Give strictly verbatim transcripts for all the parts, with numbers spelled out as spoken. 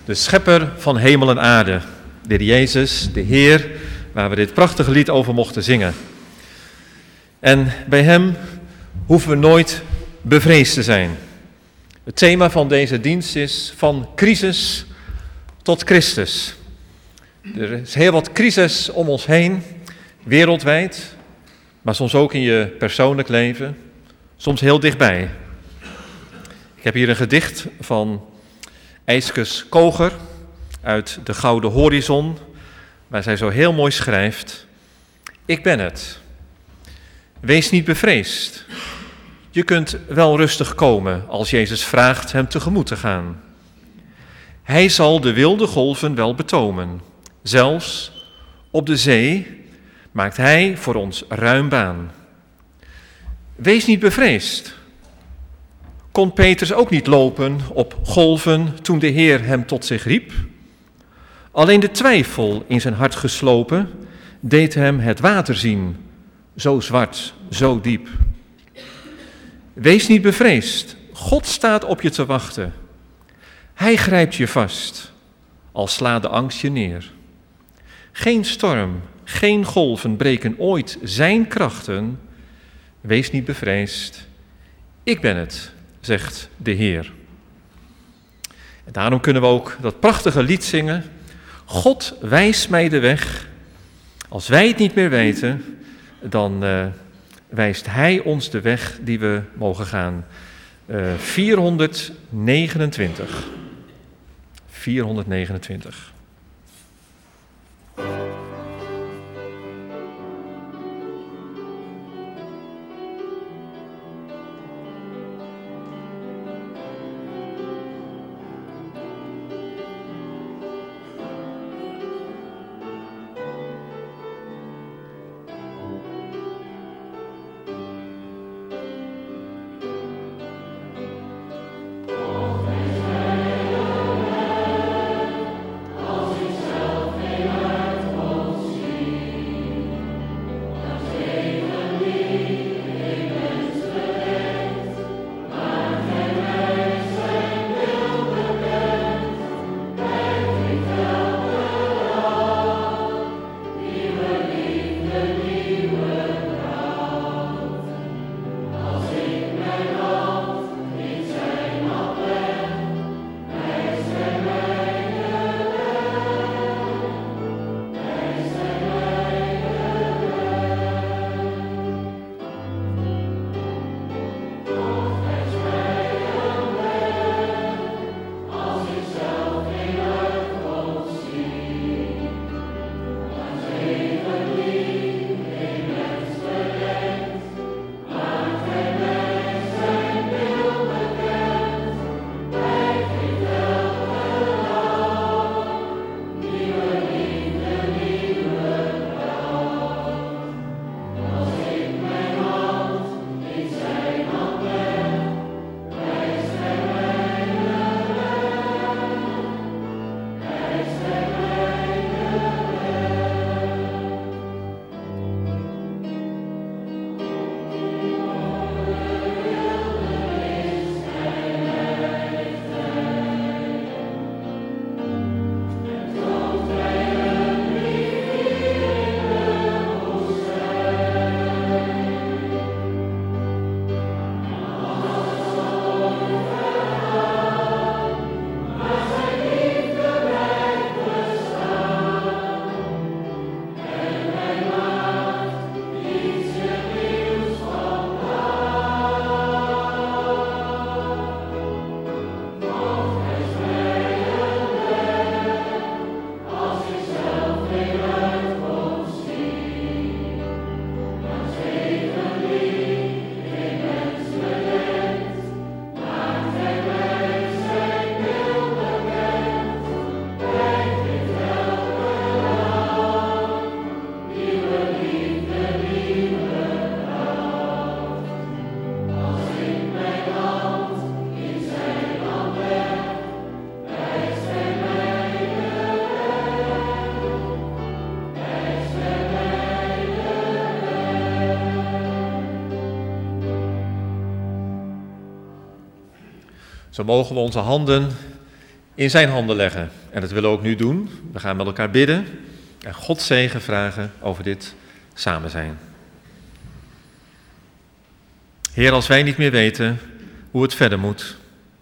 de schepper van hemel en aarde, de Heer Jezus, de Heer, waar we dit prachtige lied over mochten zingen. En bij hem hoeven we nooit bevreesd te zijn. Het thema van deze dienst is van crisis tot Christus. Er is heel wat crisis om ons heen, wereldwijd, maar soms ook in je persoonlijk leven, soms heel dichtbij. Ik heb hier een gedicht van Ijskes Koger uit De Gouden Horizon, waar zij zo heel mooi schrijft: Ik ben het. Wees niet bevreesd. Je kunt wel rustig komen als Jezus vraagt hem tegemoet te gaan. Hij zal de wilde golven wel betomen. Zelfs op de zee maakt hij voor ons ruim baan. Wees niet bevreesd. Kon Petrus ook niet lopen op golven toen de Heer hem tot zich riep? Alleen de twijfel in zijn hart geslopen deed hem het water zien, zo zwart, zo diep. Wees niet bevreesd, God staat op je te wachten. Hij grijpt je vast, al slaat de angst je neer. Geen storm, geen golven breken ooit zijn krachten. Wees niet bevreesd, ik ben het, zegt de Heer. En daarom kunnen we ook dat prachtige lied zingen: God wijst mij de weg. Als wij het niet meer weten, dan uh, wijst Hij ons de weg die we mogen gaan. Uh, vierhonderdnegenentwintig. vierhonderdnegenentwintig. Zo mogen we onze handen in zijn handen leggen. En dat willen we ook nu doen. We gaan met elkaar bidden en Gods zegen vragen over dit samen zijn. Heer, als wij niet meer weten hoe het verder moet,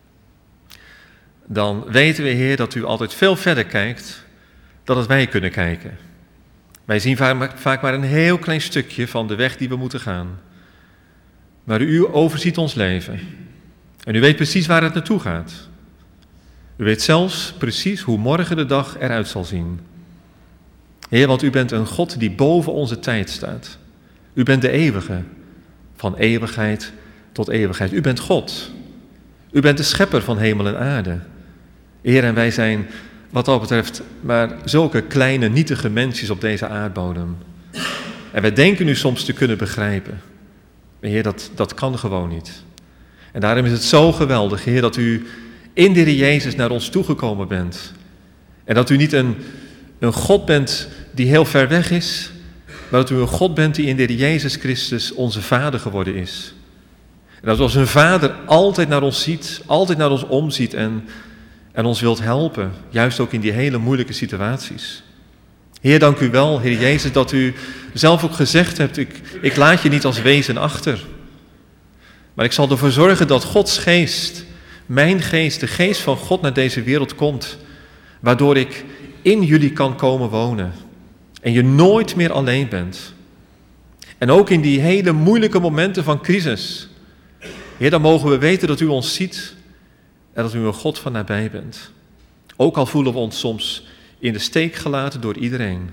dan weten we, Heer, dat u altijd veel verder kijkt dan dat wij kunnen kijken. Wij zien vaak maar een heel klein stukje van de weg die we moeten gaan. Maar u overziet ons leven. En u weet precies waar het naartoe gaat. U weet zelfs precies hoe morgen de dag eruit zal zien. Heer, want u bent een God die boven onze tijd staat. U bent de eeuwige, van eeuwigheid tot eeuwigheid. U bent God. U bent de schepper van hemel en aarde. Heer, en wij zijn wat dat betreft maar zulke kleine, nietige mensjes op deze aardbodem. En wij denken u soms te kunnen begrijpen. Maar Heer, dat, dat kan gewoon niet. En daarom is het zo geweldig, Heer, dat u in de Heer Jezus naar ons toegekomen bent. En dat u niet een, een God bent die heel ver weg is, maar dat u een God bent die in de Heer Jezus Christus onze Vader geworden is. En dat u als een Vader altijd naar ons ziet, altijd naar ons omziet en, en ons wilt helpen, juist ook in die hele moeilijke situaties. Heer, dank u wel, Heer Jezus, dat u zelf ook gezegd hebt, ik, ik laat je niet als wezen achter. Maar ik zal ervoor zorgen dat Gods geest, mijn geest, de geest van God naar deze wereld komt, waardoor ik in jullie kan komen wonen en je nooit meer alleen bent. En ook in die hele moeilijke momenten van crisis, Heer, dan mogen we weten dat u ons ziet en dat u een God van nabij bent. Ook al voelen we ons soms in de steek gelaten door iedereen.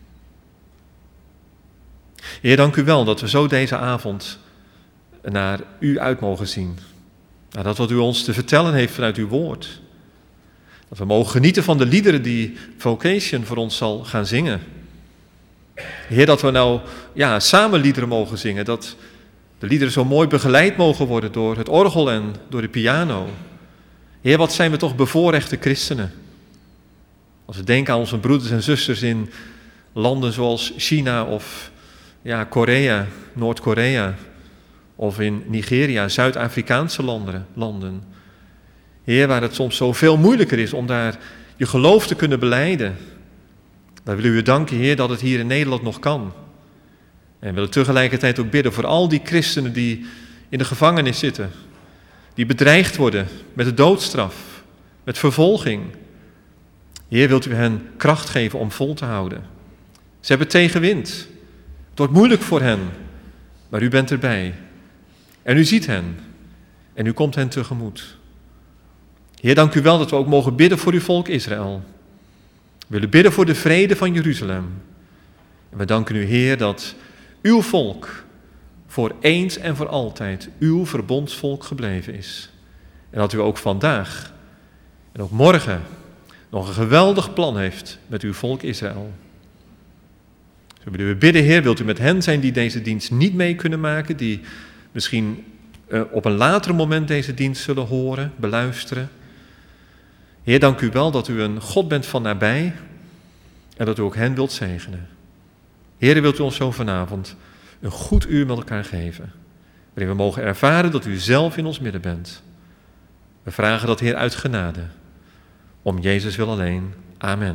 Heer, dank u wel dat we zo deze avond naar u uit mogen zien. Naar dat wat u ons te vertellen heeft vanuit uw woord. Dat we mogen genieten van de liederen die Vocation voor ons zal gaan zingen. Heer, dat we nou ja, samen liederen mogen zingen. Dat de liederen zo mooi begeleid mogen worden door het orgel en door de piano. Heer, wat zijn we toch bevoorrechte christenen. Als we denken aan onze broeders en zusters in landen zoals China of ja, Korea, Noord-Korea. Of in Nigeria, Zuid-Afrikaanse landen, landen. Heer, waar het soms zoveel moeilijker is om daar je geloof te kunnen belijden. Daar willen we u danken, Heer, dat het hier in Nederland nog kan. En we willen tegelijkertijd ook bidden voor al die christenen die in de gevangenis zitten. Die bedreigd worden met de doodstraf, met vervolging. Heer, wilt u hen kracht geven om vol te houden. Ze hebben tegenwind. Het wordt moeilijk voor hen, maar u bent erbij. En u ziet hen. En u komt hen tegemoet. Heer, dank u wel dat we ook mogen bidden voor uw volk Israël. We willen bidden voor de vrede van Jeruzalem. En we danken u, Heer, dat uw volk voor eens en voor altijd uw verbondsvolk gebleven is. En dat u ook vandaag en ook morgen nog een geweldig plan heeft met uw volk Israël. Zo willen we bidden, Heer, wilt u met hen zijn die deze dienst niet mee kunnen maken, die misschien uh, op een later moment deze dienst zullen horen, beluisteren. Heer, dank u wel dat u een God bent van nabij en dat u ook hen wilt zegenen. Heer, wilt u ons zo vanavond een goed uur met elkaar geven, waarin we mogen ervaren dat u zelf in ons midden bent. We vragen dat, Heer, uit genade. Om Jezus wil alleen. Amen.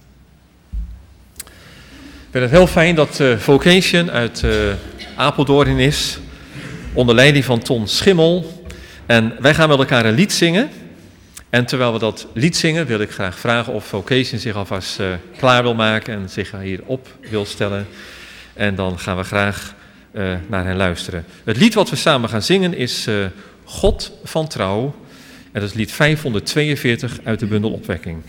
Ik vind het heel fijn dat uh, Vocation uit uh, Apeldoorn is, onder leiding van Ton Schimmel. En wij gaan met elkaar een lied zingen. En terwijl we dat lied zingen, wil ik graag vragen of Vocation zich alvast uh, klaar wil maken en zich hierop wil stellen. En dan gaan we graag uh, naar hen luisteren. Het lied wat we samen gaan zingen is uh, God van Trouw. En dat is lied vijfhonderdtweeënveertig uit de bundel Opwekking.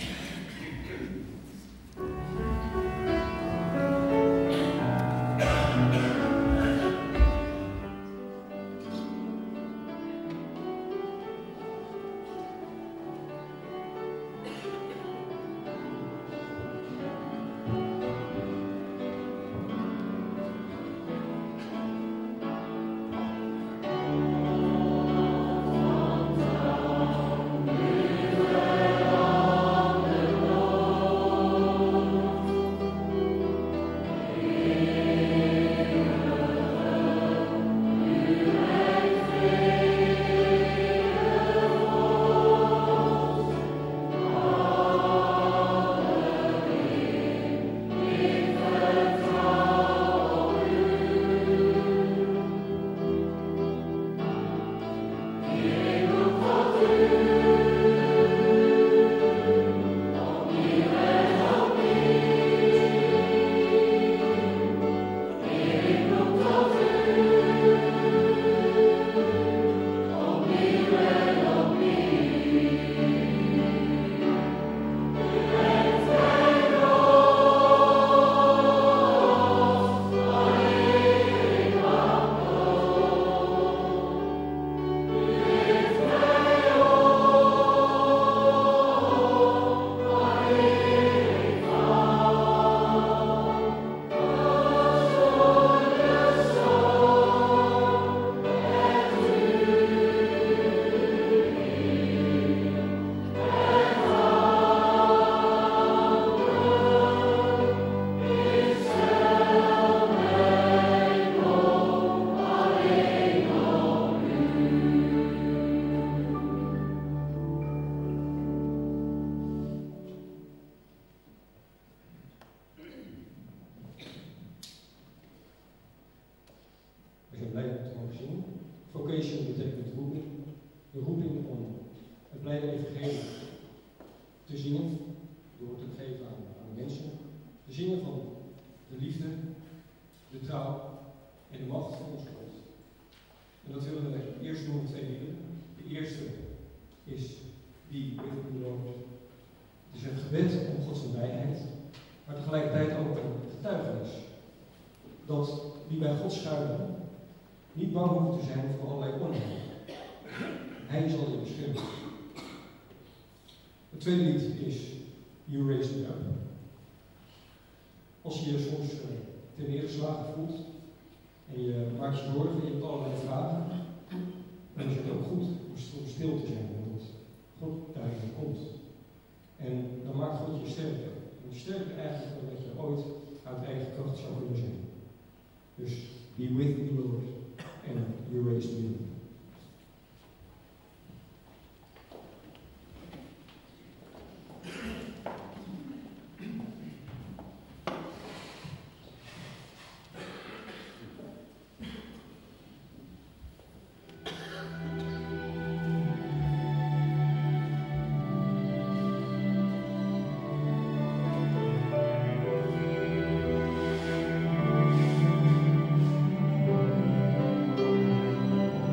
Amen. vocation betekent roeping. De roeping om het blijde evangelie te zingen, door te geven aan, aan de mensen. Te zingen van de liefde, de trouw en de macht van onze God. En dat willen we eerst doen met twee liederen. De eerste is Be with the Lord. Het is een gebed om Gods nabijheid, maar tegelijkertijd ook een getuigenis. Dat wie bij God schuilen niet bang hoeven te zijn voor allerlei onheil. Hij zal je beschermen. Het tweede lied is You Raise Me Up. Als je je soms uh, te neergeslagen voelt en je maakt je zorgen, je hebt allerlei vragen, dan is het ook goed om stil te zijn, omdat God daarin komt. En dan maakt God je sterker. En sterker eigenlijk dan dat je ooit uit eigen kracht zou kunnen zijn. Dus be with me, Lord, and you raise me up. Thank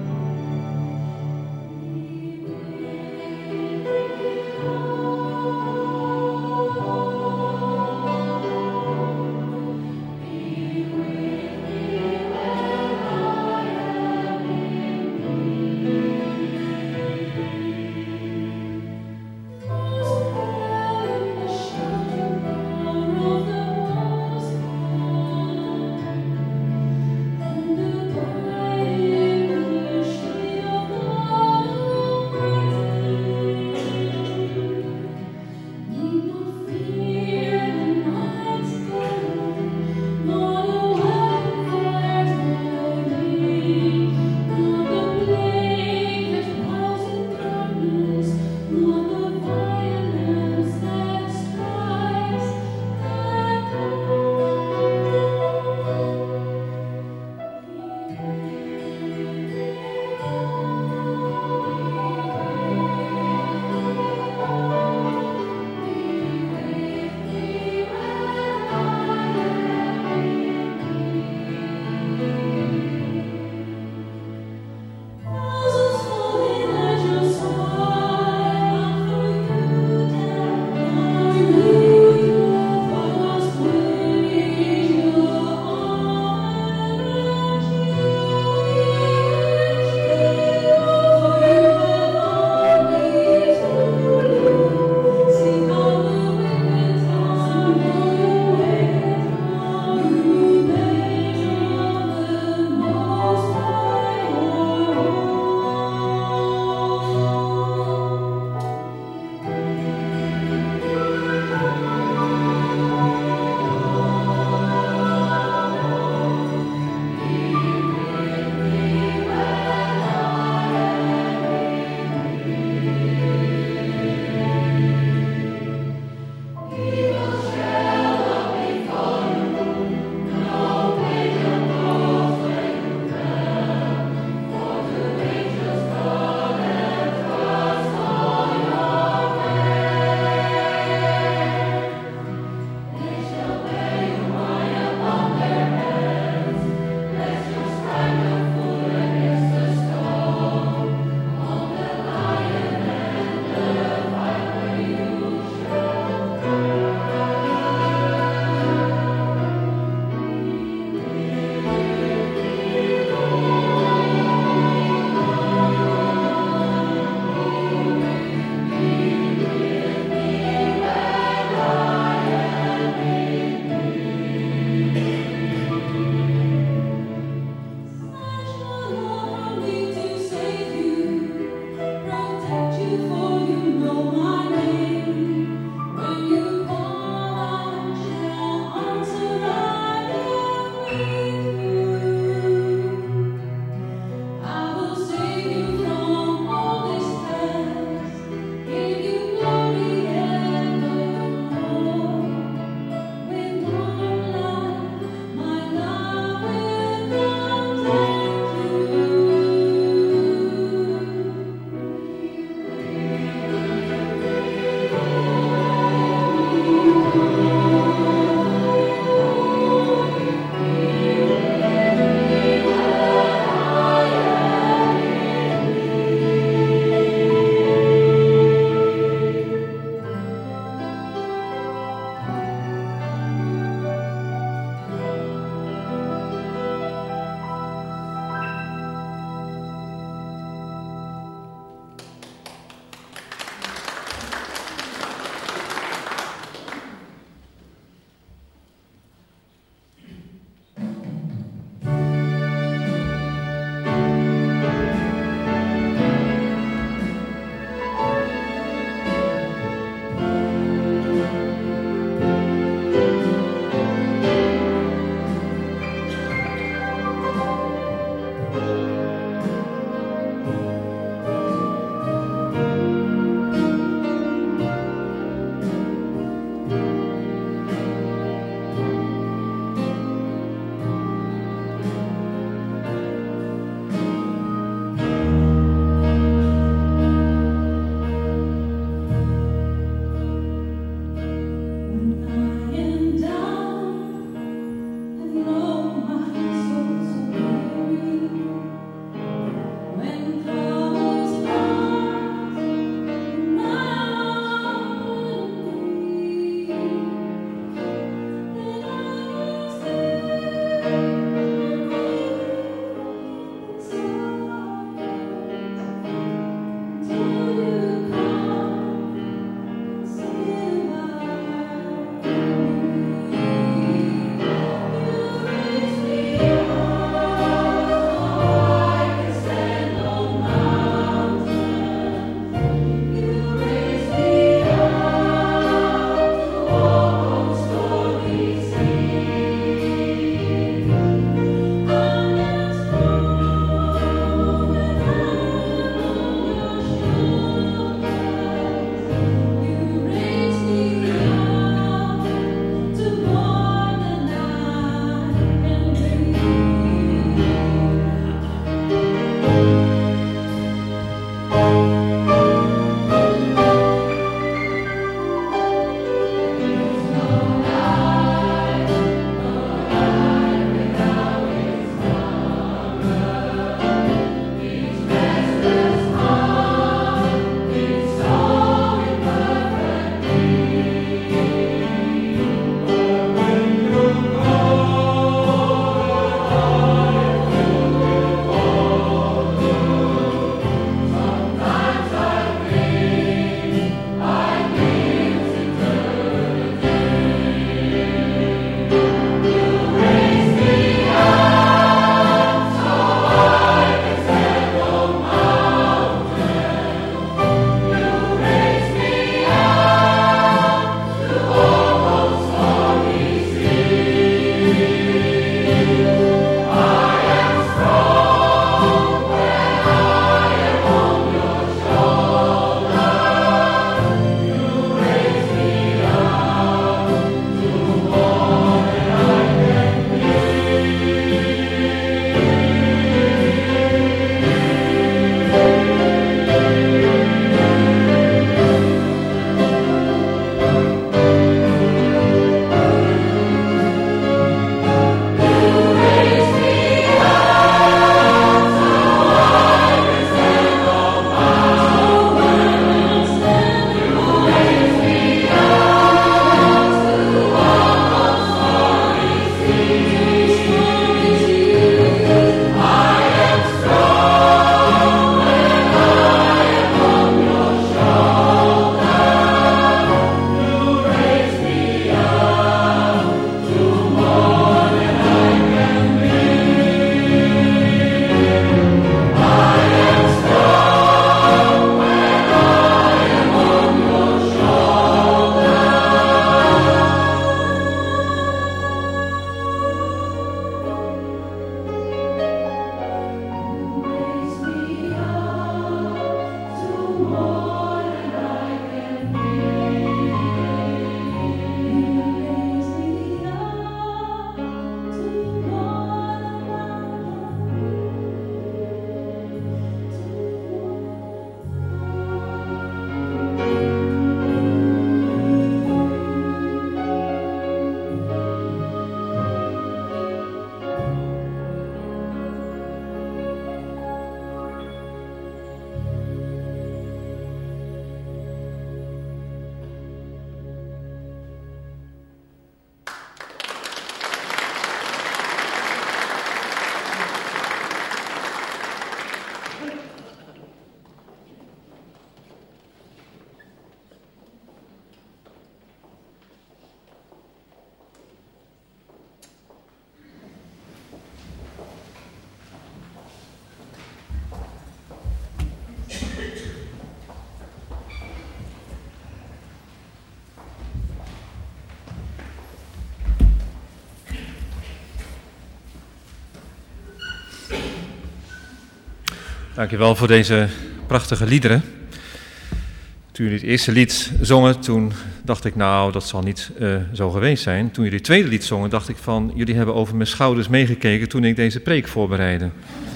Dankjewel voor deze prachtige liederen. Toen jullie het eerste lied zongen, toen dacht ik, nou, dat zal niet uh, zo geweest zijn. Toen jullie het tweede lied zongen, dacht ik van, jullie hebben over mijn schouders meegekeken toen ik deze preek voorbereidde.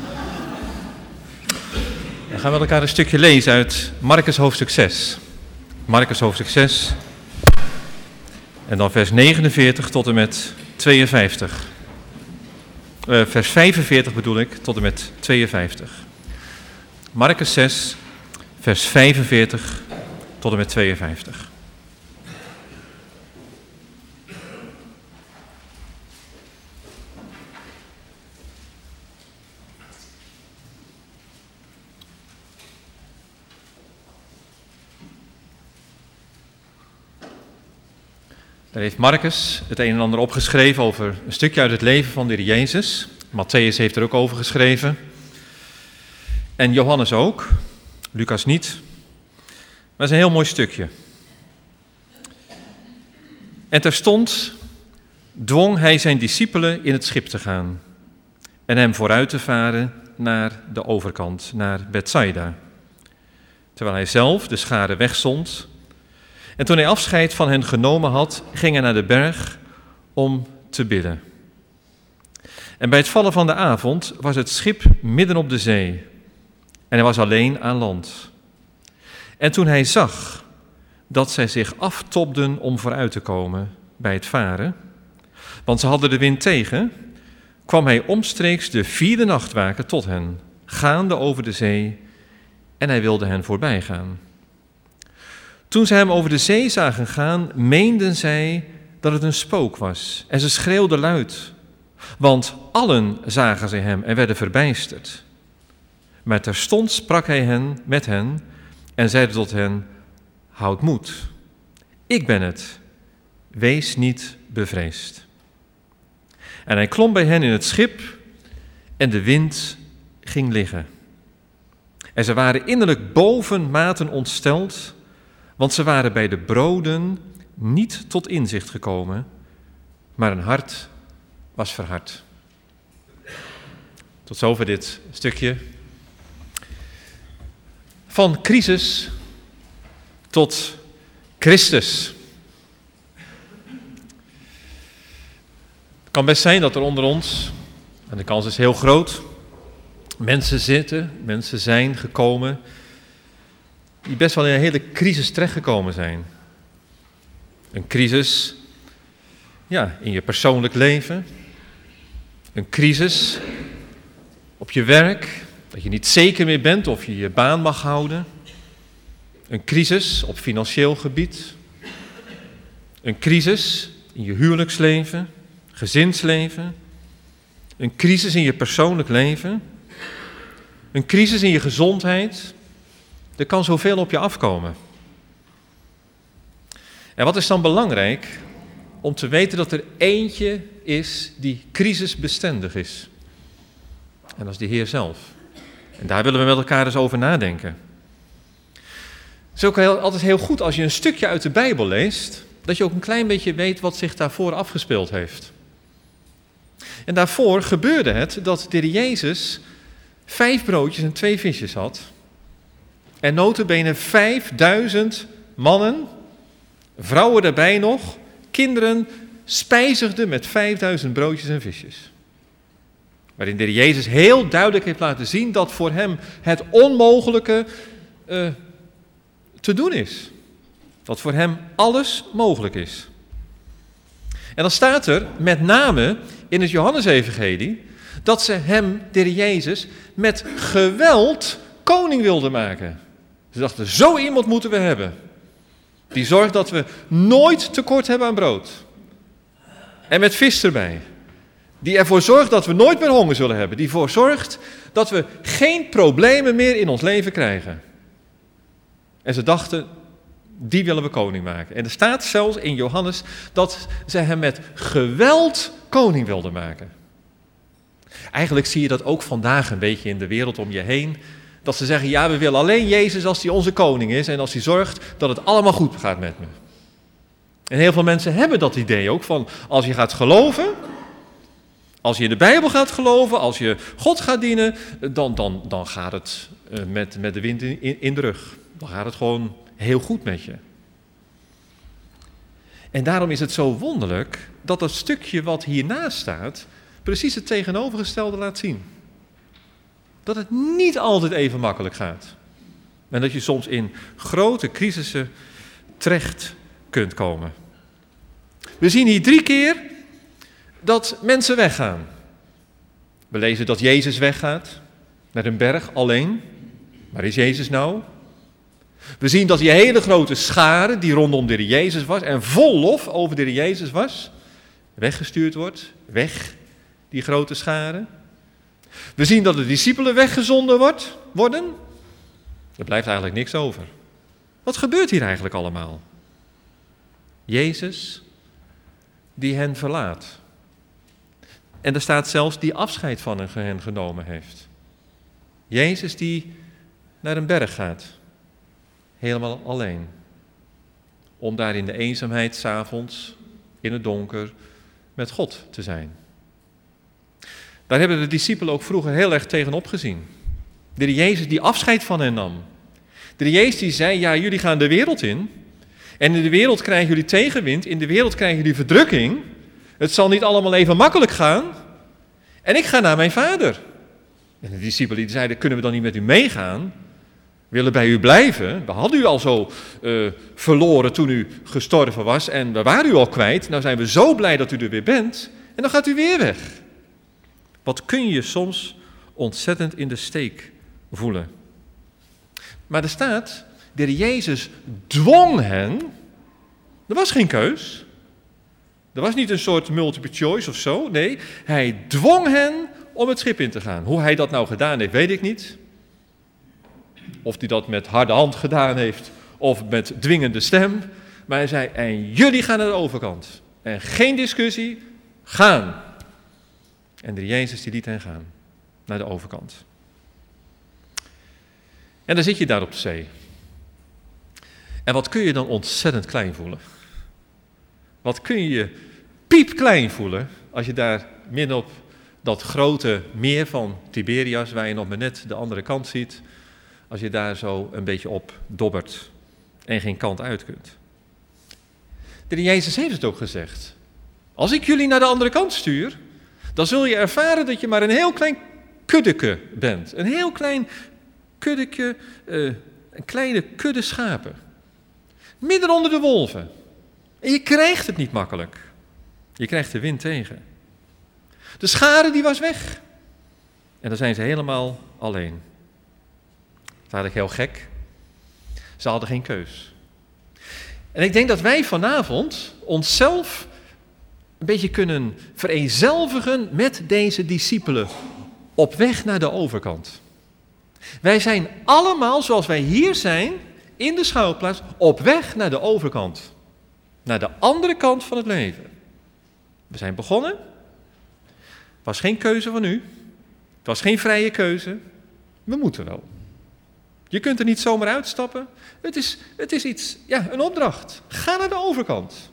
Dan gaan we met elkaar een stukje lezen uit Markus hoofdstuk zes. Markus hoofdstuk zes. En dan vers negenenveertig tot en met tweeënvijftig. Uh, vers vijfenveertig bedoel ik, tot en met tweeënvijftig. Markus zes, vers vijfenveertig tot en met tweeënvijftig. Daar heeft Markus het een en ander opgeschreven over een stukje uit het leven van de Heer Jezus. Matthäus heeft er ook over geschreven. En Johannes ook. Lucas niet. Maar het is een heel mooi stukje. En terstond dwong hij zijn discipelen in het schip te gaan. En hem vooruit te varen naar de overkant, naar Bethsaida. Terwijl hij zelf de schare wegzond. En toen hij afscheid van hen genomen had, ging hij naar de berg om te bidden. En bij het vallen van de avond was het schip midden op de zee. En hij was alleen aan land. En toen hij zag dat zij zich aftobden om vooruit te komen bij het varen, want ze hadden de wind tegen, kwam hij omstreeks de vierde nachtwaken tot hen, gaande over de zee, en hij wilde hen voorbij gaan. Toen ze hem over de zee zagen gaan, meenden zij dat het een spook was. En ze schreeuwden luid, want allen zagen zij hem en werden verbijsterd. Maar terstond sprak hij hen, met hen en zeide tot hen, houd moed, ik ben het, wees niet bevreesd. En hij klom bij hen in het schip en de wind ging liggen. En ze waren innerlijk bovenmaten ontsteld, want ze waren bij de broden niet tot inzicht gekomen, maar hun hart was verhard. Tot zover dit stukje. Van crisis tot Christus. Het kan best zijn dat er onder ons, en de kans is heel groot, mensen zitten, mensen zijn gekomen die best wel in een hele crisis terechtgekomen zijn. Een crisis, ja, in je persoonlijk leven. Een crisis op je werk, dat je niet zeker meer bent of je je baan mag houden. Een crisis op financieel gebied. Een crisis in je huwelijksleven, gezinsleven. Een crisis in je persoonlijk leven. Een crisis in je gezondheid. Er kan zoveel op je afkomen. En wat is dan belangrijk? Om te weten dat er eentje is die crisisbestendig is. En dat is de Heer zelf. En daar willen we met elkaar eens over nadenken. Het is ook heel, altijd heel goed als je een stukje uit de Bijbel leest, dat je ook een klein beetje weet wat zich daarvoor afgespeeld heeft. En daarvoor gebeurde het dat de Heer Jezus vijf broodjes en twee visjes had. En nota bene vijfduizend mannen, vrouwen daarbij nog, kinderen, spijzigden met vijfduizend broodjes en visjes. Waarin de Heer Jezus heel duidelijk heeft laten zien dat voor hem het onmogelijke uh, te doen is. Dat voor hem alles mogelijk is. En dan staat er met name in het Johannesevangelie dat ze hem, de Heer Jezus, met geweld koning wilden maken. Ze dachten, zo iemand moeten we hebben. Die zorgt dat we nooit tekort hebben aan brood. En met vis erbij. Die ervoor zorgt dat we nooit meer honger zullen hebben. Die ervoor zorgt dat we geen problemen meer in ons leven krijgen. En ze dachten, die willen we koning maken. En er staat zelfs in Johannes dat ze hem met geweld koning wilden maken. Eigenlijk zie je dat ook vandaag een beetje in de wereld om je heen. Dat ze zeggen, ja, we willen alleen Jezus als hij onze koning is en als hij zorgt dat het allemaal goed gaat met me. En heel veel mensen hebben dat idee ook van, als je gaat geloven, Als je in de Bijbel gaat geloven, als je God gaat dienen, dan, dan, dan gaat het met, met de wind in, in de rug. Dan gaat het gewoon heel goed met je. En daarom is het zo wonderlijk dat dat stukje wat hiernaast staat precies het tegenovergestelde laat zien. Dat het niet altijd even makkelijk gaat. En dat je soms in grote crisissen terecht kunt komen. We zien hier drie keer dat mensen weggaan. We lezen dat Jezus weggaat naar een berg alleen. Waar is Jezus nou? We zien dat die hele grote schare die rondom de Heer Jezus was en vol lof over de Heer Jezus was, weggestuurd wordt. Weg, die grote schare. We zien dat de discipelen weggezonden wordt, worden. Er blijft eigenlijk niks over. Wat gebeurt hier eigenlijk allemaal? Jezus die hen verlaat. En er staat zelfs die afscheid van hen genomen heeft. Jezus die naar een berg gaat. Helemaal alleen. Om daar in de eenzaamheid 's avonds, in het donker, met God te zijn. Daar hebben de discipelen ook vroeger heel erg tegenop gezien. De Heer Jezus die afscheid van hen nam. De Heer Jezus die zei, ja, jullie gaan de wereld in. En in de wereld krijgen jullie tegenwind. In de wereld krijgen jullie verdrukking. Het zal niet allemaal even makkelijk gaan. En ik ga naar mijn vader. En de discipelen die zeiden, kunnen we dan niet met u meegaan? We willen bij u blijven. We hadden u al zo uh, verloren toen u gestorven was. En we waren u al kwijt. Nou zijn we zo blij dat u er weer bent. En dan gaat u weer weg. Wat kun je soms ontzettend in de steek voelen. Maar er staat, de Heer Jezus dwong hen. Er was geen keus. Er was niet een soort multiple choice of zo. Nee, hij dwong hen om het schip in te gaan. Hoe hij dat nou gedaan heeft, weet ik niet. Of hij dat met harde hand gedaan heeft of met dwingende stem. Maar hij zei, en jullie gaan naar de overkant. En geen discussie, gaan. En de Jezus die liet hen gaan naar de overkant. En dan zit je daar op de zee. En wat kun je dan ontzettend klein voelen? Wat kun je je piepklein voelen als je daar midden op dat grote meer van Tiberias, waar je nog maar net de andere kant ziet, als je daar zo een beetje op dobbert en geen kant uit kunt. De Heer Jezus heeft het ook gezegd. Als ik jullie naar de andere kant stuur, dan zul je ervaren dat je maar een heel klein kuddeke bent. Een heel klein kuddeke, uh, een kleine kudde schapen. Midden onder de wolven. En je krijgt het niet makkelijk. Je krijgt de wind tegen. De schare die was weg. En dan zijn ze helemaal alleen. Dat is eigenlijk heel gek. Ze hadden geen keus. En ik denk dat wij vanavond onszelf een beetje kunnen vereenzelvigen met deze discipelen op weg naar de overkant. Wij zijn allemaal, zoals wij hier zijn, in de schouwplaats, op weg naar de overkant. Naar de andere kant van het leven. We zijn begonnen. Het was geen keuze van u. Het was geen vrije keuze. We moeten wel. Je kunt er niet zomaar uitstappen. Het is, het is iets, ja, een opdracht. Ga naar de overkant.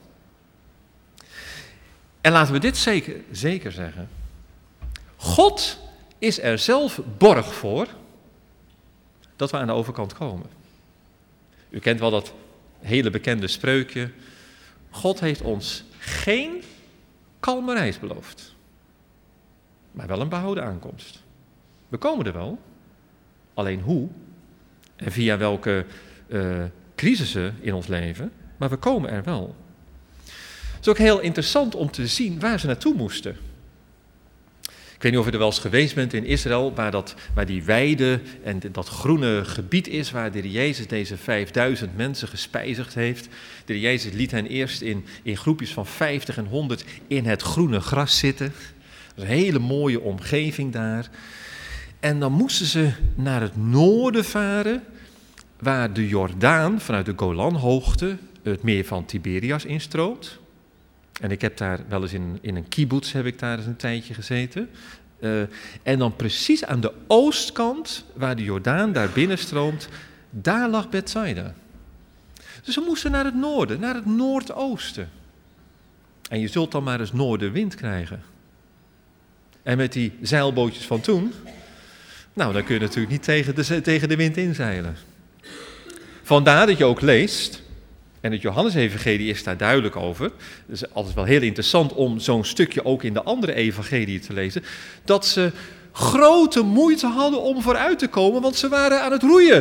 En laten we dit zeker, zeker zeggen. God is er zelf borg voor dat we aan de overkant komen. U kent wel dat hele bekende spreukje. God heeft ons geen kalme reis beloofd, maar wel een behouden aankomst. We komen er wel, alleen hoe en via welke uh, crisissen in ons leven, maar we komen er wel. Het is ook heel interessant om te zien waar ze naartoe moesten. Ik weet niet of u er wel eens geweest bent in Israël, waar, dat, waar die weide en dat groene gebied is, waar de Heer Jezus deze vijfduizend mensen gespijzigd heeft. De Heer Jezus liet hen eerst in, in groepjes van vijftig en honderd in het groene gras zitten. Dat is een hele mooie omgeving daar. En dan moesten ze naar het noorden varen, waar de Jordaan vanuit de Golanhoogte het meer van Tiberias instroomt. En ik heb daar wel eens in, in een kibbutz heb ik daar eens een tijdje gezeten. Uh, en dan precies aan de oostkant, waar de Jordaan daar binnenstroomt, daar lag Bethsaida. Dus we moesten naar het noorden, naar het noordoosten. En je zult dan maar eens noordenwind krijgen. En met die zeilbootjes van toen, nou, dan kun je natuurlijk niet tegen de, tegen de wind inzeilen. Vandaar dat je ook leest, en het Johannesevangelie is daar duidelijk over, het is altijd wel heel interessant om zo'n stukje ook in de andere evangelieën te lezen, dat ze grote moeite hadden om vooruit te komen, want ze waren aan het roeien.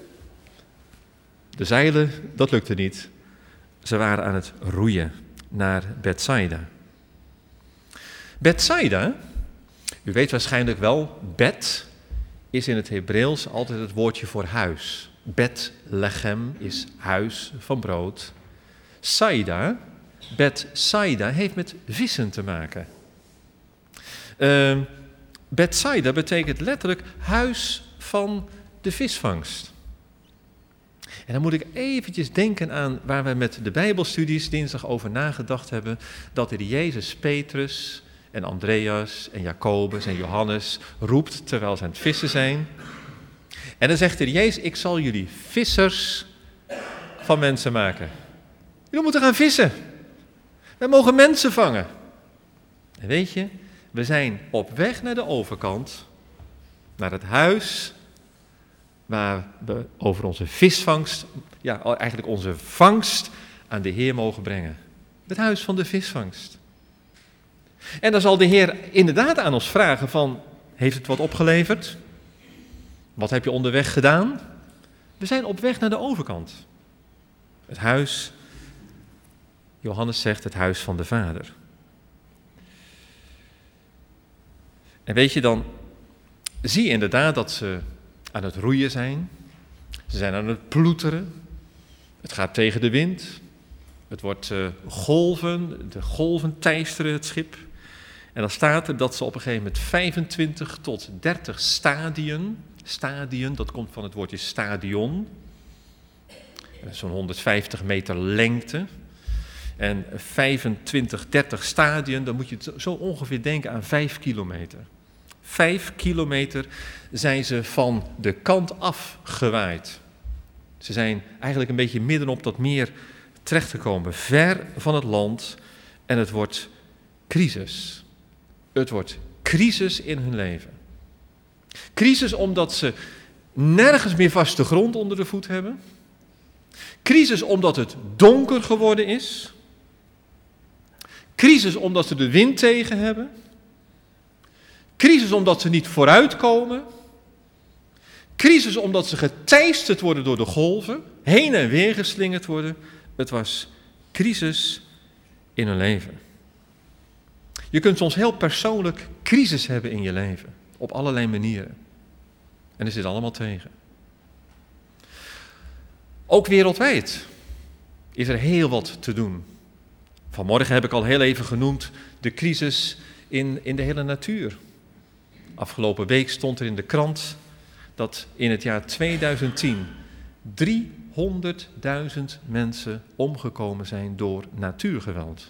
De zeilen, dat lukte niet. Ze waren aan het roeien naar Bethsaida. Bethsaida, u weet waarschijnlijk wel, Bet is in het Hebreeuws altijd het woordje voor huis. Bethlehem is huis van brood. Saida, Bethsaida, heeft met vissen te maken. Uh, Bethsaida betekent letterlijk huis van de visvangst. En dan moet ik eventjes denken aan waar we met de Bijbelstudies dinsdag over nagedacht hebben, dat de Jezus Petrus en Andreas en Jacobus en Johannes roept terwijl ze aan het vissen zijn. En dan zegt de Jezus, ik zal jullie vissers van mensen maken. Jullie moeten gaan vissen. Wij mogen mensen vangen. En weet je, we zijn op weg naar de overkant, naar het huis waar we over onze visvangst, ja, eigenlijk onze vangst aan de Heer mogen brengen. Het huis van de visvangst. En dan zal de Heer inderdaad aan ons vragen van, heeft het wat opgeleverd? Wat heb je onderweg gedaan? We zijn op weg naar de overkant. Het huis, Johannes zegt, het huis van de Vader. En weet je, dan zie je inderdaad dat ze aan het roeien zijn. Ze zijn aan het ploeteren. Het gaat tegen de wind. Het wordt uh, golven, de golven teisteren het schip. En dan staat er dat ze op een gegeven moment vijfentwintig tot dertig stadien, stadien, dat komt van het woordje stadion, zo'n honderdvijftig meter lengte. En vijfentwintig, dertig stadien, dan moet je het zo ongeveer denken aan vijf kilometer. Vijf kilometer zijn ze van de kant af gewaaid. Ze zijn eigenlijk een beetje midden op dat meer terechtgekomen, ver van het land. En het wordt crisis. Het wordt crisis in hun leven. Crisis omdat ze nergens meer vaste grond onder de voet hebben. Crisis omdat het donker geworden is. Crisis omdat ze de wind tegen hebben. Crisis omdat ze niet vooruitkomen. Crisis omdat ze geteisterd worden door de golven, heen en weer geslingerd worden. Het was crisis in hun leven. Je kunt soms heel persoonlijk crisis hebben in je leven, op allerlei manieren. En er zit allemaal tegen. Ook wereldwijd is er heel wat te doen. Vanmorgen heb ik al heel even genoemd de crisis in, in de hele natuur. Afgelopen week stond er in de krant dat in het jaar tweeduizend tien driehonderdduizend mensen omgekomen zijn door natuurgeweld.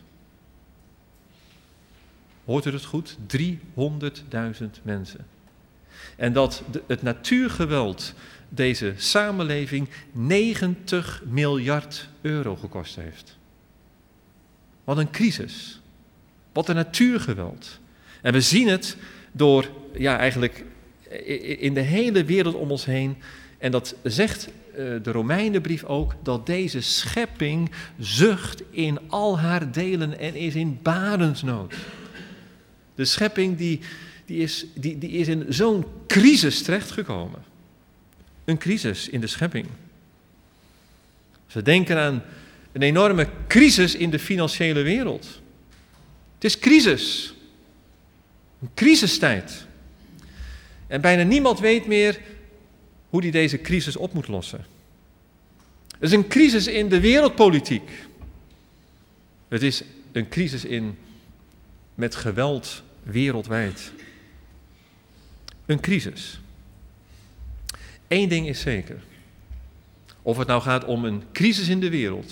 Hoort u het goed? driehonderdduizend mensen. En dat de, het natuurgeweld deze samenleving negentig miljard euro gekost heeft. Wat een crisis. Wat een natuurgeweld. En we zien het door, ja, eigenlijk in de hele wereld om ons heen. En dat zegt de Romeinenbrief ook, dat deze schepping zucht in al haar delen en is in barensnood. De schepping die, die, is, die, die is in zo'n crisis terechtgekomen. Een crisis in de schepping. Ze denken aan een enorme crisis in de financiële wereld. Het is crisis. Een crisistijd. En bijna niemand weet meer hoe hij deze crisis op moet lossen. Het is een crisis in de wereldpolitiek. Het is een crisis in, met geweld wereldwijd. Een crisis. Eén ding is zeker. Of het nou gaat om een crisis in de wereld.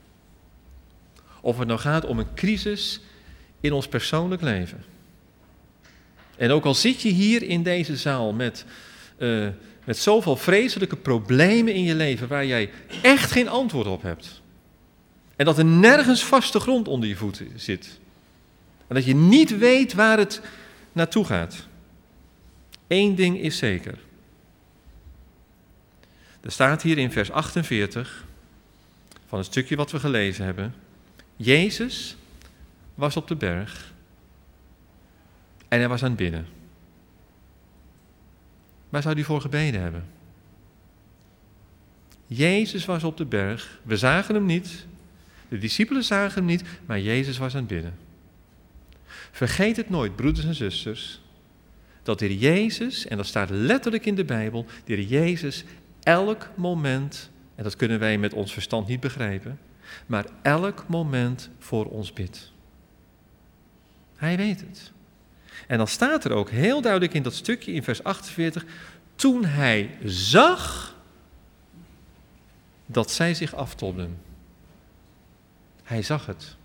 Of het nou gaat om een crisis in ons persoonlijk leven. En ook al zit je hier in deze zaal met, uh, met zoveel vreselijke problemen in je leven waar jij echt geen antwoord op hebt. En dat er nergens vaste grond onder je voeten zit. En dat je niet weet waar het, naartoe gaat. Eén ding is zeker. Er staat hier in vers achtenveertig van het stukje wat we gelezen hebben. Jezus was op de berg en hij was aan het bidden. Waar zou hij voor gebeden hebben? Jezus was op de berg. We zagen hem niet. De discipelen zagen hem niet, maar Jezus was aan het bidden. Vergeet het nooit, broeders en zusters, dat de Heer Jezus, en dat staat letterlijk in de Bijbel, de Heer Jezus elk moment, en dat kunnen wij met ons verstand niet begrijpen, maar elk moment voor ons bidt. Hij weet het. En dan staat er ook heel duidelijk in dat stukje in vers achtenveertig, toen hij zag dat zij zich aftobden. Hij zag het.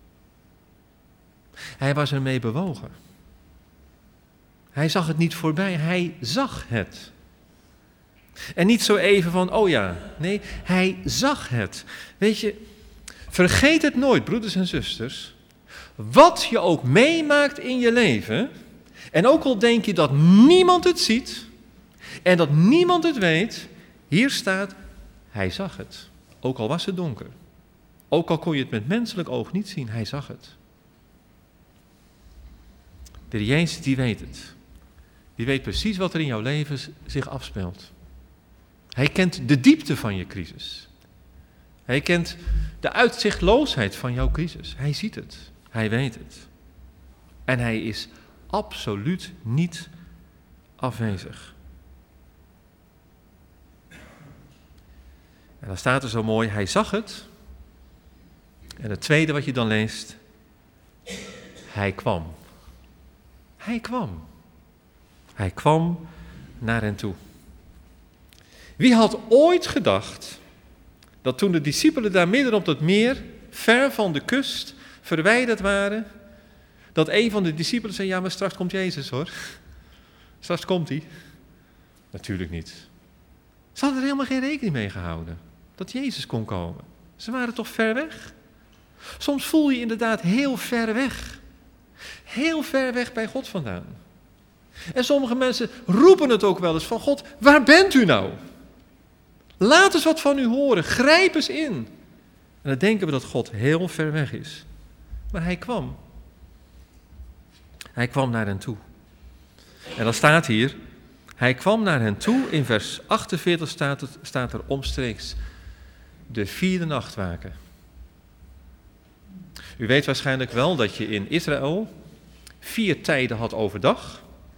Hij was ermee bewogen. Hij zag het niet voorbij, hij zag het. En niet zo even van, oh ja, nee, hij zag het. Weet je, vergeet het nooit, broeders en zusters. Wat je ook meemaakt in je leven, en ook al denk je dat niemand het ziet, en dat niemand het weet, hier staat, hij zag het. Ook al was het donker. Ook al kon je het met menselijk oog niet zien, hij zag het. De Heer Jezus, die weet het. Die weet precies wat er in jouw leven zich afspeelt. Hij kent de diepte van je crisis. Hij kent de uitzichtloosheid van jouw crisis. Hij ziet het. Hij weet het. En hij is absoluut niet afwezig. En dan staat er zo mooi, hij zag het. En het tweede wat je dan leest, hij kwam. Hij kwam. Hij kwam naar hen toe. Wie had ooit gedacht dat toen de discipelen daar midden op dat meer, ver van de kust, verwijderd waren, dat een van de discipelen zei, ja, maar straks komt Jezus hoor. Straks komt hij. Natuurlijk niet. Ze hadden er helemaal geen rekening mee gehouden dat Jezus kon komen. Ze waren toch ver weg? Soms voel je inderdaad heel ver weg. Heel ver weg bij God vandaan. En sommige mensen roepen het ook wel eens van God, waar bent u nou? Laat eens wat van u horen, grijp eens in. En dan denken we dat God heel ver weg is. Maar hij kwam. Hij kwam naar hen toe. En dan staat hier, hij kwam naar hen toe, in vers achtenveertig staat, het, staat er omstreeks de vierde nachtwaken. U weet waarschijnlijk wel dat je in Israël vier tijden had overdag.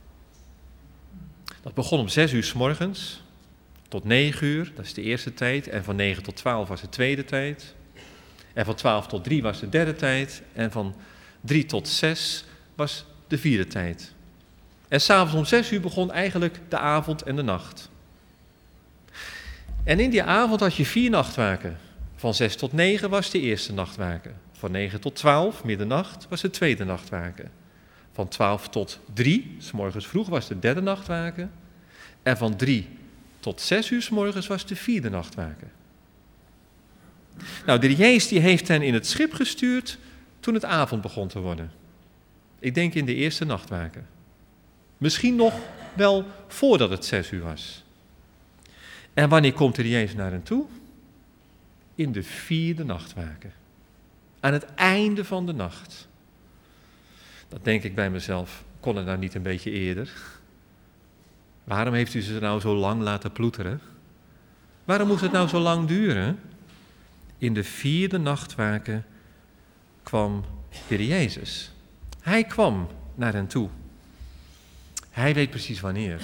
Dat begon om zes uur 's morgens tot negen uur, dat is de eerste tijd. En van negen tot twaalf was de tweede tijd. En van twaalf tot drie was de derde tijd. En van drie tot zes was de vierde tijd. En s'avonds om zes uur begon eigenlijk de avond en de nacht. En in die avond had je vier nachtwaken. Van zes tot negen was de eerste nachtwaken. Van negen tot twaalf, middernacht, was de tweede nachtwaken. Van twaalf tot drie, 's morgens vroeg, was de derde nachtwaken. En van drie tot zes uur 's morgens was de vierde nachtwaken. Nou, de Heer Jezus die heeft hen in het schip gestuurd toen het avond begon te worden. Ik denk in de eerste nachtwaken. Misschien nog wel voordat het zes uur was. En wanneer komt de Heer Jezus naar hen toe? In de vierde nachtwaken. Aan het einde van de nacht. Dat denk ik bij mezelf, kon het nou niet een beetje eerder? Waarom heeft u ze nou zo lang laten ploeteren? Waarom moest het nou zo lang duren? In de vierde nachtwaken kwam de Heer Jezus. Hij kwam naar hen toe. Hij weet precies wanneer.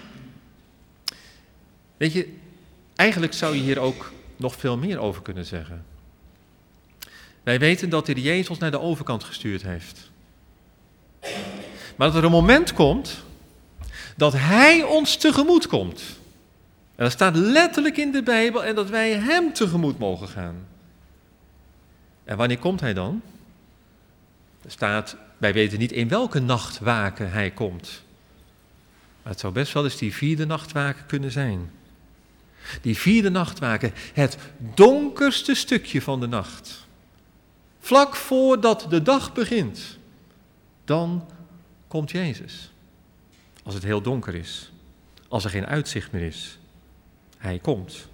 Weet je, eigenlijk zou je hier ook nog veel meer over kunnen zeggen. Wij weten dat de Heer Jezus ons naar de overkant gestuurd heeft. Maar dat er een moment komt dat Hij ons tegemoet komt. En dat staat letterlijk in de Bijbel en dat wij Hem tegemoet mogen gaan. En wanneer komt Hij dan? Er staat, wij weten niet in welke nachtwaken Hij komt. Maar het zou best wel eens die vierde nachtwaken kunnen zijn. Die vierde nachtwaken, het donkerste stukje van de nacht. Vlak voordat de dag begint, dan komt Jezus. Als het heel donker is. Als er geen uitzicht meer is. Hij komt.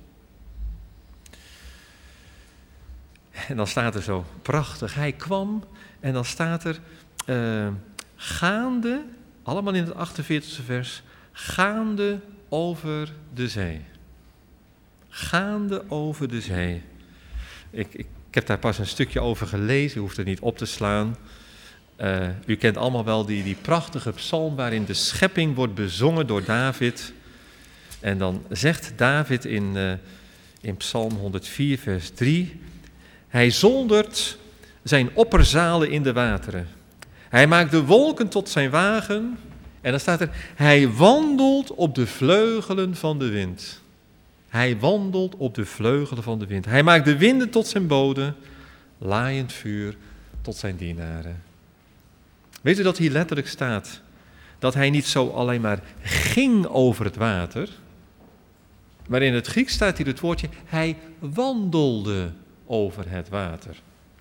En dan staat er zo prachtig. Hij kwam en dan staat er uh, gaande, allemaal in het achtenveertigste vers, gaande over de zee. Gaande over de zee. Ik, ik, ik heb daar pas een stukje over gelezen, u hoeft het niet op te slaan. Uh, u kent allemaal wel die, die prachtige psalm waarin de schepping wordt bezongen door David. En dan zegt David in, uh, in psalm honderdvier vers drie... Hij zoldert zijn opperzalen in de wateren. Hij maakt de wolken tot zijn wagen. En dan staat er, hij wandelt op de vleugelen van de wind. Hij wandelt op de vleugelen van de wind. Hij maakt de winden tot zijn bode, laaiend vuur tot zijn dienaren. Weet u dat hier letterlijk staat dat hij niet zo alleen maar ging over het water, maar in het Grieks staat hier het woordje, hij wandelde over het water.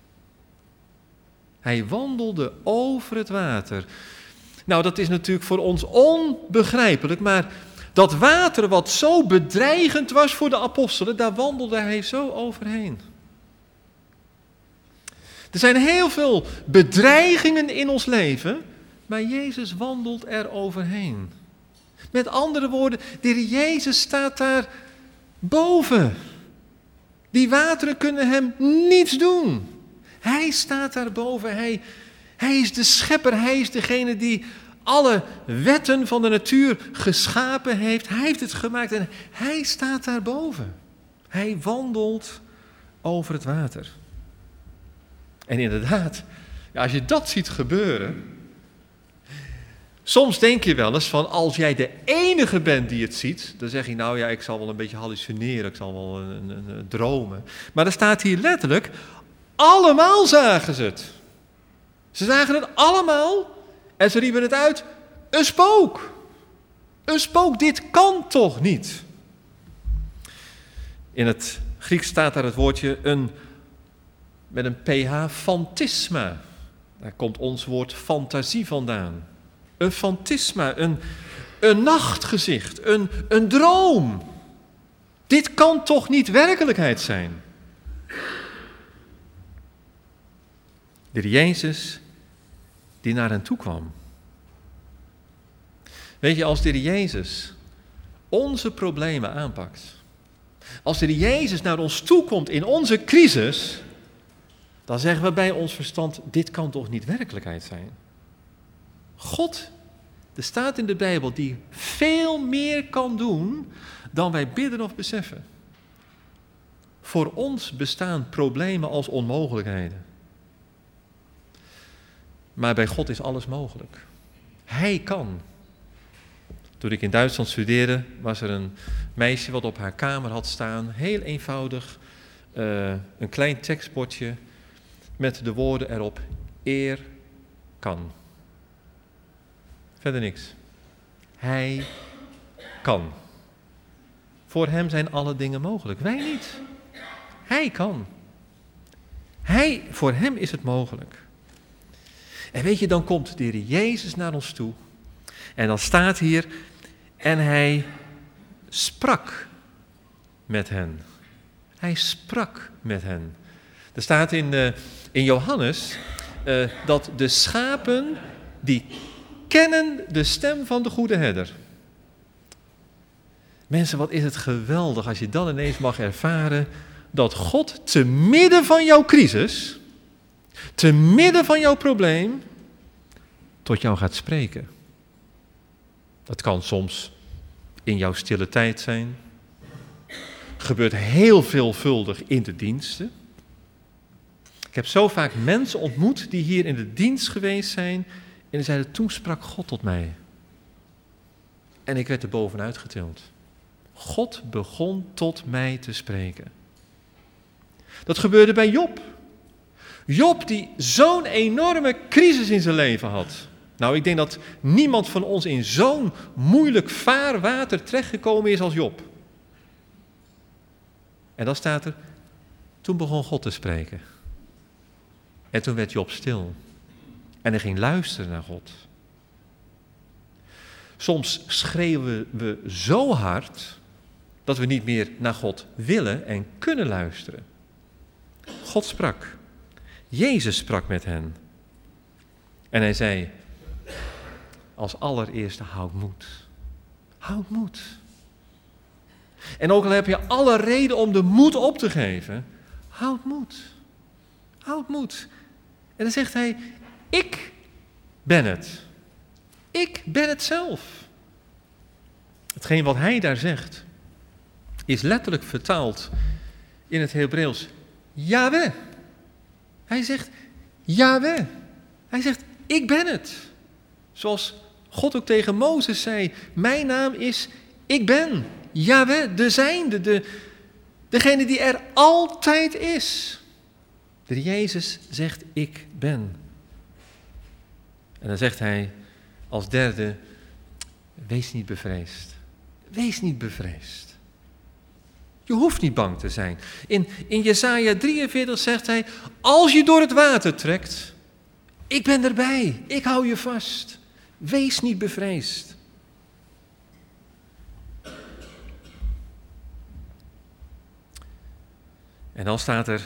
Hij wandelde over het water. Nou, dat is natuurlijk voor ons onbegrijpelijk, maar dat water wat zo bedreigend was voor de apostelen, daar wandelde hij zo overheen. Er zijn heel veel bedreigingen in ons leven, maar Jezus wandelt er overheen. Met andere woorden, de Heer Jezus staat daar boven. Die wateren kunnen hem niets doen. Hij staat daar boven. Hij, hij is de schepper. Hij is degene die alle wetten van de natuur geschapen heeft. Hij heeft het gemaakt en hij staat daar boven. Hij wandelt over het water. En inderdaad, ja, als je dat ziet gebeuren, soms denk je wel eens van, als jij de enige bent die het ziet, dan zeg je, nou ja, ik zal wel een beetje hallucineren, ik zal wel een, een, een dromen. Maar er staat hier letterlijk, allemaal zagen ze het. Ze zagen het allemaal en ze riepen het uit, een spook. Een spook, dit kan toch niet? In het Grieks staat daar het woordje een, met een ph, fantisma. Daar komt ons woord fantasie vandaan. Een fantisma, een, een nachtgezicht, een, een droom. Dit kan toch niet werkelijkheid zijn? De Jezus die naar hen toe kwam. Weet je, als de Jezus onze problemen aanpakt, als de Jezus naar ons toe komt in onze crisis, dan zeggen we bij ons verstand, dit kan toch niet werkelijkheid zijn? God, er staat in de Bijbel, die veel meer kan doen dan wij bidden of beseffen. Voor ons bestaan problemen als onmogelijkheden. Maar bij God is alles mogelijk. Hij kan. Toen ik in Duitsland studeerde, was er een meisje wat op haar kamer had staan, heel eenvoudig, uh, een klein tekstbordje met de woorden erop, eer kan. Verder niks. Hij kan. Voor hem zijn alle dingen mogelijk. Wij niet. Hij kan. Hij, voor hem is het mogelijk. En weet je, dan komt de Heer Jezus naar ons toe. En dan staat hier, en hij sprak met hen. Hij sprak met hen. Er staat in, uh, in Johannes uh, dat de schapen, die kennen de stem van de goede herder. Mensen, wat is het geweldig als je dan ineens mag ervaren dat God te midden van jouw crisis, te midden van jouw probleem, tot jou gaat spreken. Dat kan soms in jouw stille tijd zijn. Gebeurt heel veelvuldig in de diensten. Ik heb zo vaak mensen ontmoet die hier in de dienst geweest zijn en die zeiden, toen sprak God tot mij. En ik werd er bovenuit getild. God begon tot mij te spreken. Dat gebeurde bij Job. Job die zo'n enorme crisis in zijn leven had. Nou, ik denk dat niemand van ons in zo'n moeilijk vaarwater terechtgekomen is als Job. En dan staat er, toen begon God te spreken. En toen werd Job stil. En hij ging luisteren naar God. Soms schreeuwen we zo hard dat we niet meer naar God willen en kunnen luisteren. God sprak. Jezus sprak met hen. En hij zei, als allereerste, houd moed. Houd moed. En ook al heb je alle reden om de moed op te geven, houd moed. Houd moed. En dan zegt hij, ik ben het. Ik ben het zelf. Hetgeen wat hij daar zegt, is letterlijk vertaald in het Hebreeuws, Yahweh. Hij zegt, Yahweh. Hij zegt, ik ben het. Zoals God ook tegen Mozes zei, mijn naam is, ik ben. Yahweh, de zijnde, de, degene die er altijd is. De Jezus zegt, ik ben. En dan zegt hij als derde, wees niet bevreesd. Wees niet bevreesd. Je hoeft niet bang te zijn. In, in Jesaja drieënveertig zegt hij, als je door het water trekt, ik ben erbij, ik hou je vast. Wees niet bevreesd. En dan staat er,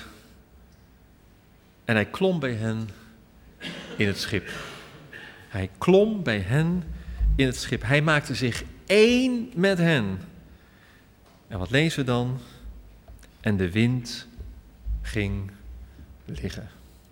en hij klom bij hen in het schip. Hij klom bij hen in het schip. Hij maakte zich één met hen. En wat lezen we dan? En de wind ging liggen.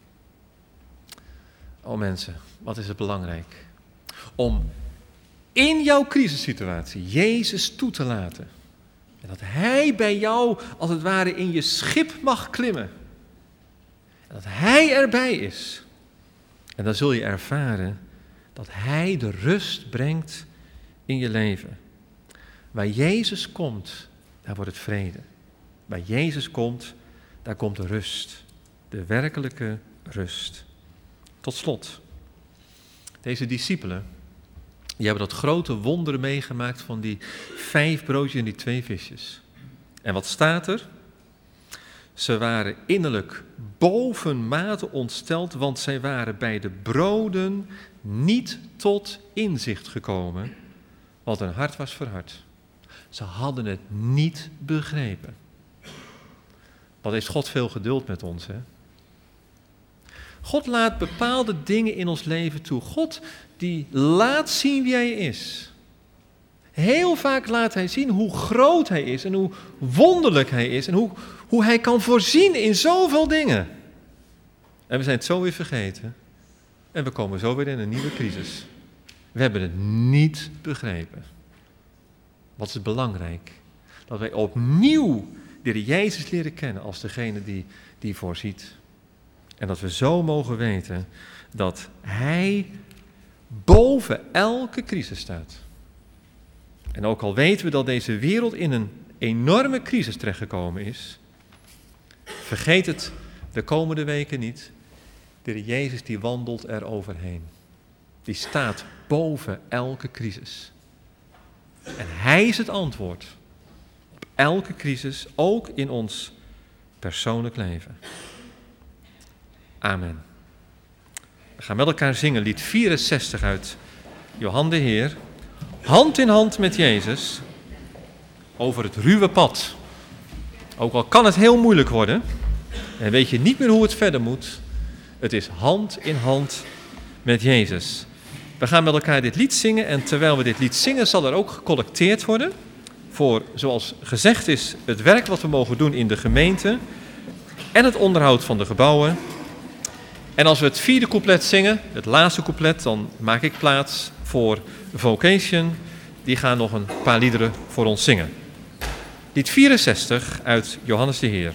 O mensen, wat is het belangrijk? Om in jouw crisissituatie Jezus toe te laten. En dat Hij bij jou, als het ware, in je schip mag klimmen. En dat Hij erbij is. En dan zul je ervaren dat Hij de rust brengt in je leven. Waar Jezus komt, daar wordt het vrede. Waar Jezus komt, daar komt de rust. De werkelijke rust. Tot slot. Deze discipelen, die hebben dat grote wonder meegemaakt van die vijf broodjes en die twee visjes. En wat staat er? Ze waren innerlijk bovenmate ontsteld, want zij waren bij de broden niet tot inzicht gekomen, want hun hart was verhard. Ze hadden het niet begrepen. Wat heeft God veel geduld met ons, hè? God laat bepaalde dingen in ons leven toe. God die laat zien wie Hij is. Heel vaak laat Hij zien hoe groot Hij is en hoe wonderlijk Hij is en hoe, hoe Hij kan voorzien in zoveel dingen. En we zijn het zo weer vergeten en we komen zo weer in een nieuwe crisis. We hebben het niet begrepen. Wat is belangrijk? Dat wij opnieuw de Heer Jezus leren kennen als degene die, die voorziet. En dat we zo mogen weten dat Hij boven elke crisis staat. En ook al weten we dat deze wereld in een enorme crisis terechtgekomen is, vergeet het de komende weken niet. De Heer Jezus die wandelt er overheen. Die staat boven elke crisis. En Hij is het antwoord op elke crisis, ook in ons persoonlijk leven. Amen. We gaan met elkaar zingen lied vierenzestig uit Johan de Heer. Hand in hand met Jezus over het ruwe pad. Ook al kan het heel moeilijk worden en weet je niet meer hoe het verder moet. Het is hand in hand met Jezus. We gaan met elkaar dit lied zingen en terwijl we dit lied zingen zal er ook gecollecteerd worden voor, zoals gezegd is, het werk wat we mogen doen in de gemeente en het onderhoud van de gebouwen. En als we het vierde couplet zingen, het laatste couplet, dan maak ik plaats voor Vocation. Die gaan nog een paar liederen voor ons zingen. Lied vierenzestig uit Johannes de Heer.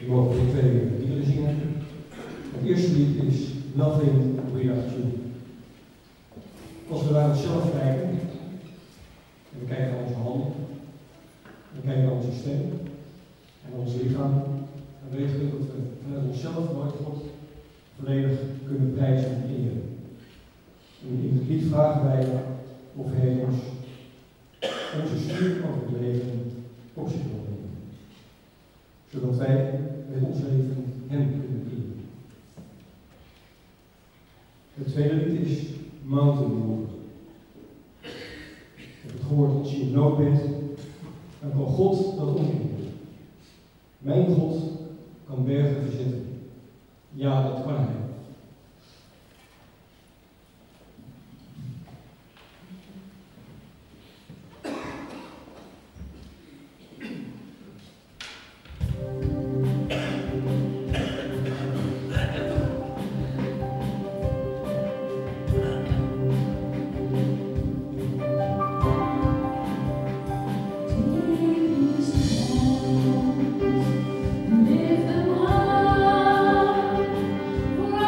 We mogen weer twee liederen zingen. Het eerste lied is Nothing Without You. Als we naar onszelf kijken, en we kijken naar onze handen, we kijken naar onze stem en ons lichaam, dan weten we dat we vanuit onszelf nooit God volledig kunnen prijzen en eren. En in het lied vragen wij of Hij ons onze stuur over het leven op zich wil nemen, zodat wij met ons leven Hem kunnen dienen. Het tweede lied is Mountain Mover. Ik heb het gehoord als je in nood bent, dan kan God dat omkeeren. Mijn God kan bergen verzetten. Ja, dat kan Hij. Lift them high, for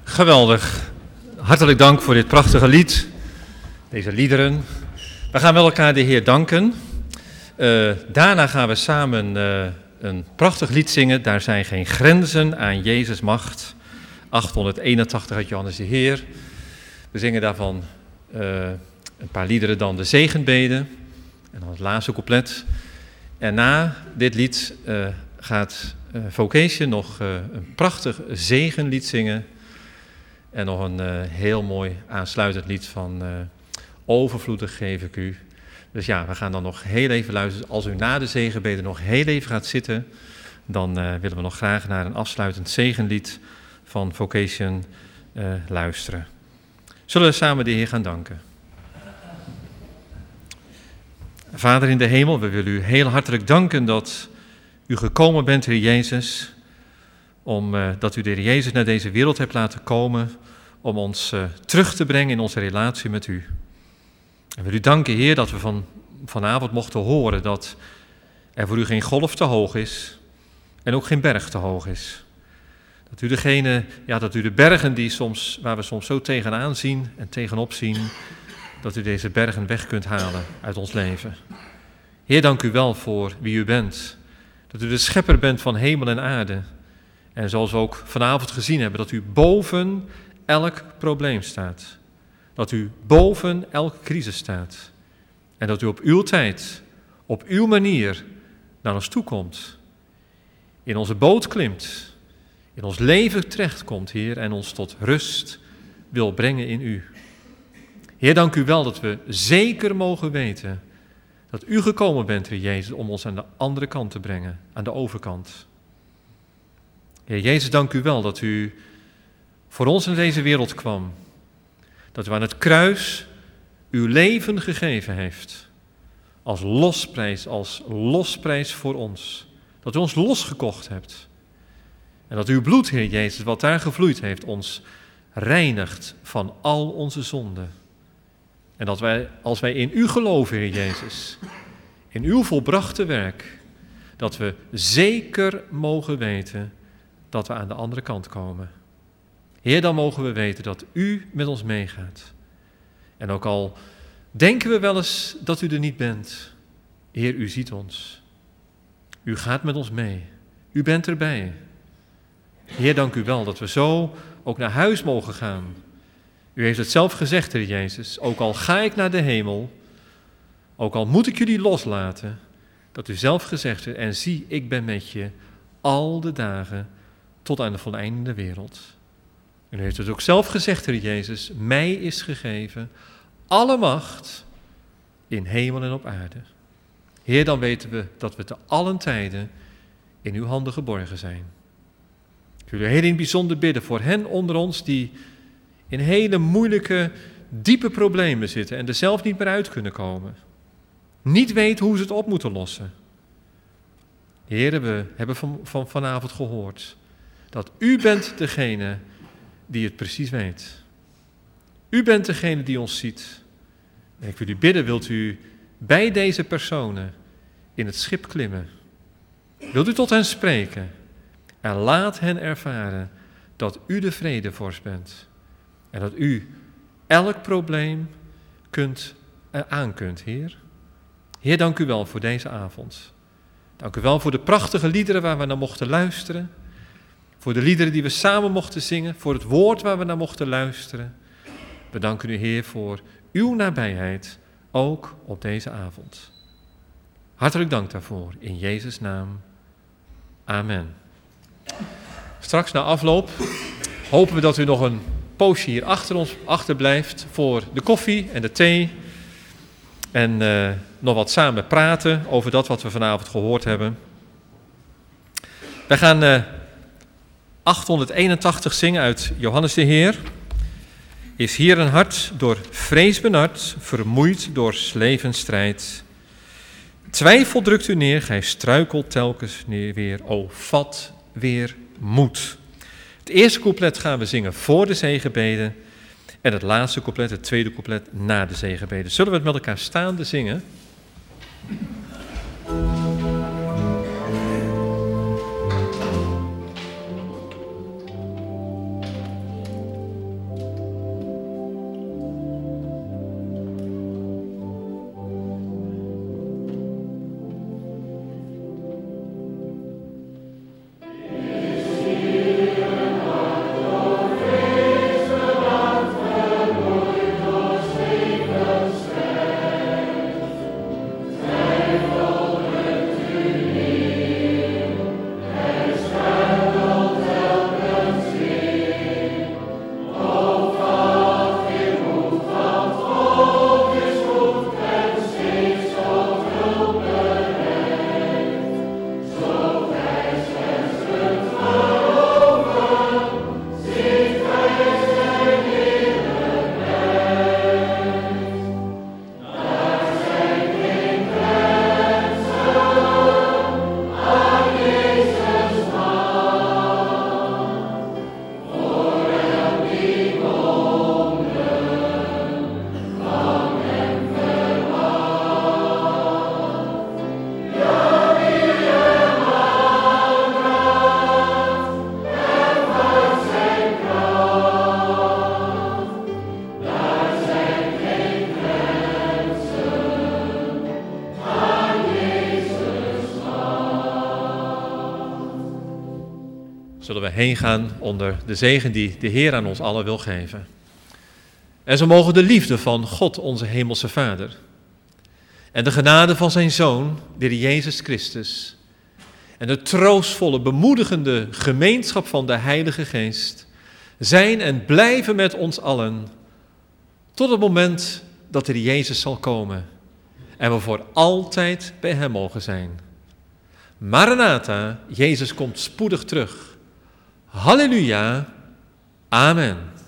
Geweldig. Hartelijk dank voor dit prachtige lied, deze liederen. We gaan met elkaar de Heer danken. Uh, daarna gaan we samen uh, een prachtig lied zingen. Daar zijn geen grenzen aan Jezus' macht. achthonderdeenentachtig uit Johannes de Heer. We zingen daarvan uh, een paar liederen, dan de zegenbeden en dan het laatste couplet. En na dit lied uh, gaat uh, Vocation nog uh, een prachtig zegenlied zingen. En nog een uh, heel mooi aansluitend lied van uh, Overvloedig geef ik u. Dus ja, we gaan dan nog heel even luisteren. Als u na de zegenbeden nog heel even gaat zitten, dan uh, willen we nog graag naar een afsluitend zegenlied van Vocation uh, luisteren. Zullen we samen de Heer gaan danken? Vader in de hemel, we willen u heel hartelijk danken dat u gekomen bent, Heer Jezus, om, uh, dat u de Heer Jezus naar deze wereld hebt laten komen, om ons uh, terug te brengen in onze relatie met u. En we willen u danken, Heer, dat we van, vanavond mochten horen dat er voor u geen golf te hoog is en ook geen berg te hoog is. Dat u degene, ja, dat u de bergen die soms, waar we soms zo tegenaan zien en tegenop zien, dat u deze bergen weg kunt halen uit ons leven. Heer, dank u wel voor wie u bent. Dat u de schepper bent van hemel en aarde. En zoals we ook vanavond gezien hebben, dat u boven elk probleem staat. Dat u boven elke crisis staat. En dat u op uw tijd, op uw manier naar ons toe komt. In onze boot klimt. In ons leven terechtkomt, Heer, en ons tot rust wil brengen in u. Heer, dank u wel dat we zeker mogen weten dat u gekomen bent, Heer Jezus, om ons aan de andere kant te brengen, aan de overkant. Heer Jezus, dank u wel dat u voor ons in deze wereld kwam. Dat u aan het kruis uw leven gegeven heeft. Als losprijs, als losprijs voor ons. Dat u ons losgekocht hebt. En dat uw bloed, Heer Jezus, wat daar gevloeid heeft, ons reinigt van al onze zonden. En dat wij, als wij in u geloven, Heer Jezus, in uw volbrachte werk, dat we zeker mogen weten dat we aan de andere kant komen. Heer, dan mogen we weten dat u met ons meegaat. En ook al denken we wel eens dat u er niet bent, Heer, u ziet ons. U gaat met ons mee. U bent erbij. Heer, dank u wel dat we zo ook naar huis mogen gaan. U heeft het zelf gezegd, Heer Jezus, ook al ga ik naar de hemel, ook al moet ik jullie loslaten, dat u zelf gezegd heeft, en zie, ik ben met je al de dagen tot aan de voleindende wereld. U heeft het ook zelf gezegd, Heer Jezus, mij is gegeven alle macht in hemel en op aarde. Heer, dan weten we dat we te allen tijden in uw handen geborgen zijn. Ik wil u heel in het bijzonder bidden voor hen onder ons die in hele moeilijke, diepe problemen zitten en er zelf niet meer uit kunnen komen. Niet weten hoe ze het op moeten lossen. Heer, we hebben van, van vanavond gehoord dat u bent degene die het precies weet. U bent degene die ons ziet. En ik wil u bidden, wilt u bij deze personen in het schip klimmen? Wilt u tot hen spreken? En laat hen ervaren dat u de vredevorst bent. En dat u elk probleem kunt, uh, aan kunt, Heer. Heer, dank u wel voor deze avond. Dank u wel voor de prachtige liederen waar we naar mochten luisteren. Voor de liederen die we samen mochten zingen. Voor het woord waar we naar mochten luisteren. We danken u, Heer, voor uw nabijheid, ook op deze avond. Hartelijk dank daarvoor, in Jezus' naam. Amen. Straks na afloop hopen we dat u nog een poosje hier achter ons achterblijft voor de koffie en de thee. En uh, nog wat samen praten over dat wat we vanavond gehoord hebben. Wij gaan uh, achthonderdeenentachtig zingen uit Johannes de Heer. Is hier een hart door vrees benard, vermoeid door 's levens strijd. Twijfel drukt u neer, gij struikelt telkens neer weer. O, vat weer moed. Het eerste couplet gaan we zingen voor de zegenbeden. En het laatste couplet, het tweede couplet, na de zegenbeden. Zullen we het met elkaar staande zingen? heen gaan onder de zegen die de Heer aan ons allen wil geven. En zo mogen de liefde van God, onze hemelse Vader, en de genade van zijn Zoon, de Heer Jezus Christus, en de troostvolle, bemoedigende gemeenschap van de Heilige Geest zijn en blijven met ons allen tot het moment dat de Heer Jezus zal komen en we voor altijd bij hem mogen zijn. Maranatha, Jezus komt spoedig terug. Halleluja, amen.